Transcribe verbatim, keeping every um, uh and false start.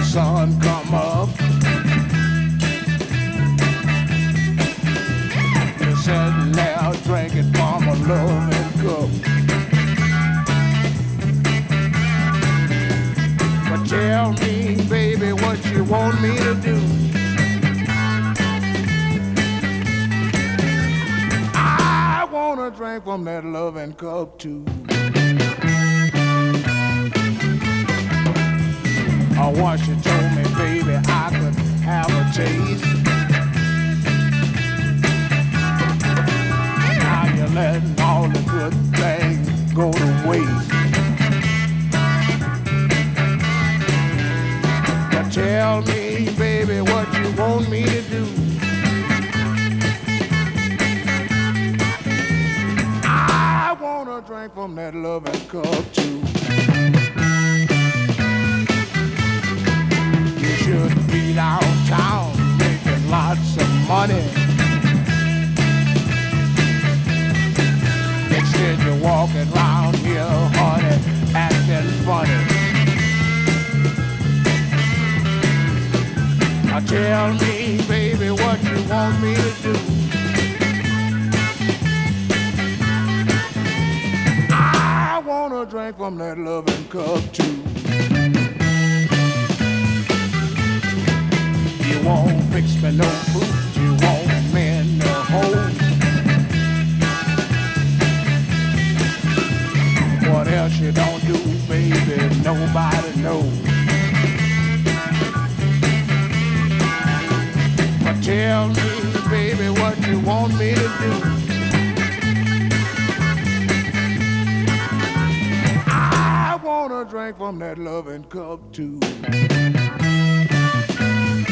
sun come up. You're sitting there drinking from a loving cup. But tell me, baby, what you want me to do. I wanna drink from that loving cup too. Oh, once you told me, baby, I could have a taste. Now you're letting all the good things go to waste. But tell me, baby, what you want me to do. I wanna drink from that loving cup too. Should be downtown making lots of money. Instead you're walking around here, honey, acting funny. Now tell me, baby, what you want me to do. I wanna drink from that loving cup too. You won't fix me no food, you won't mend no hole. What else you don't do, baby, nobody knows. But tell me, baby, what you want me to do. I wanna drink from that loving cup too.